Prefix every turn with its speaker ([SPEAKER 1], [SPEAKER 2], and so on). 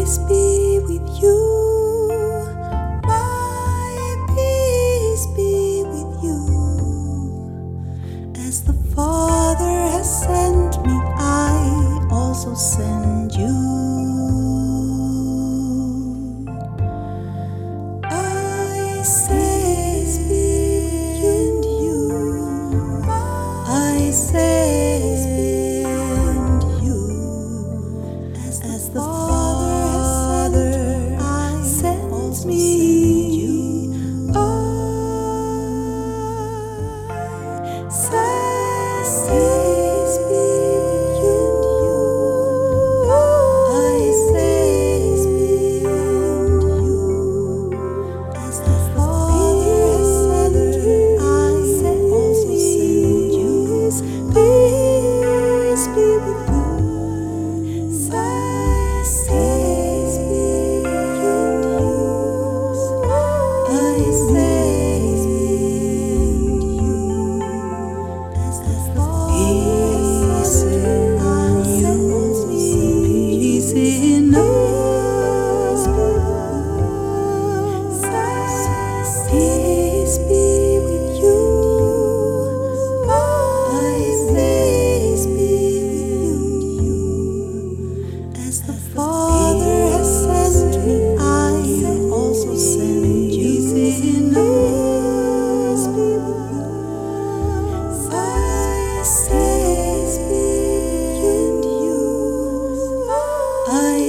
[SPEAKER 1] Peace be with you. My peace be with you. As the Father has sent me, I also send you. I send you. I send you. As the Father sends me, I send peace be with you. I send you. As the Father sent me, I also send you. Peace be with you. Peace be with you. I send you. As the Father sent me, I also send peace in us. Peace be with you. Peace be with you. As the Father has sent me, I also send you. Peace in us. I send you. I